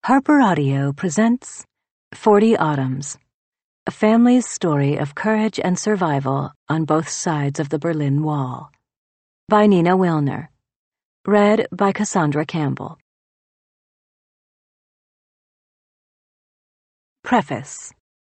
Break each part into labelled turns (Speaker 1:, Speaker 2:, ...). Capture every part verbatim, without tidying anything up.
Speaker 1: Harper Audio presents Forty Autumns, a family's story of courage and survival on both sides of the Berlin Wall, by Nina Wilner, read by Cassandra Campbell. Preface.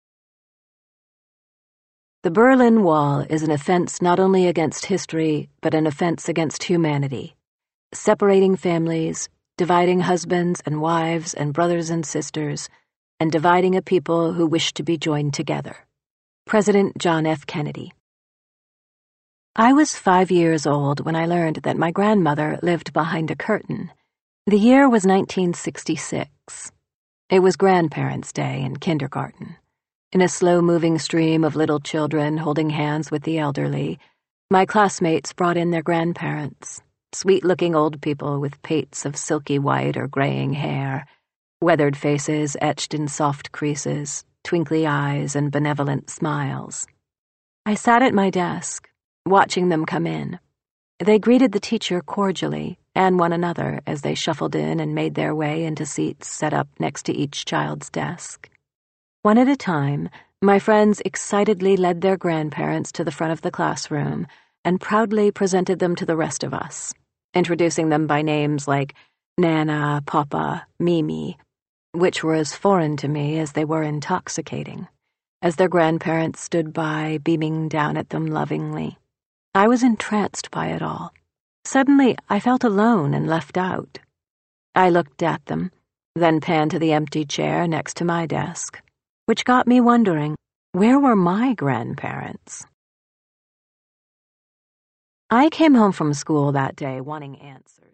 Speaker 1: The Berlin Wall is an offense not only against history, but an offense against humanity, separating families, dividing husbands and wives and brothers and sisters, and dividing a people who wish to be joined together. President John F. Kennedy. I was five years old when I learned that my grandmother lived behind a curtain. The year was nineteen sixty-six. It was Grandparents' Day in kindergarten. In a slow-moving stream of little children holding hands with the elderly, my classmates brought in their grandparents. Sweet-looking old people with pates of silky white or graying hair, weathered faces etched in soft creases, twinkly eyes, and benevolent smiles. I sat at my desk, watching them come in. They greeted the teacher cordially, and one another as they shuffled in and made their way into seats set up next to each child's desk. One at a time, my friends excitedly led their grandparents to the front of the classroom and proudly presented them to the rest of us, introducing them by names like Nana, Papa, Mimi, which were as foreign to me as they were intoxicating, as their grandparents stood by, beaming down at them lovingly. I was entranced by it all. Suddenly, I felt alone and left out. I looked at them, then panned to the empty chair next to my desk, which got me wondering, where were my grandparents? I came home from school that day wanting answers.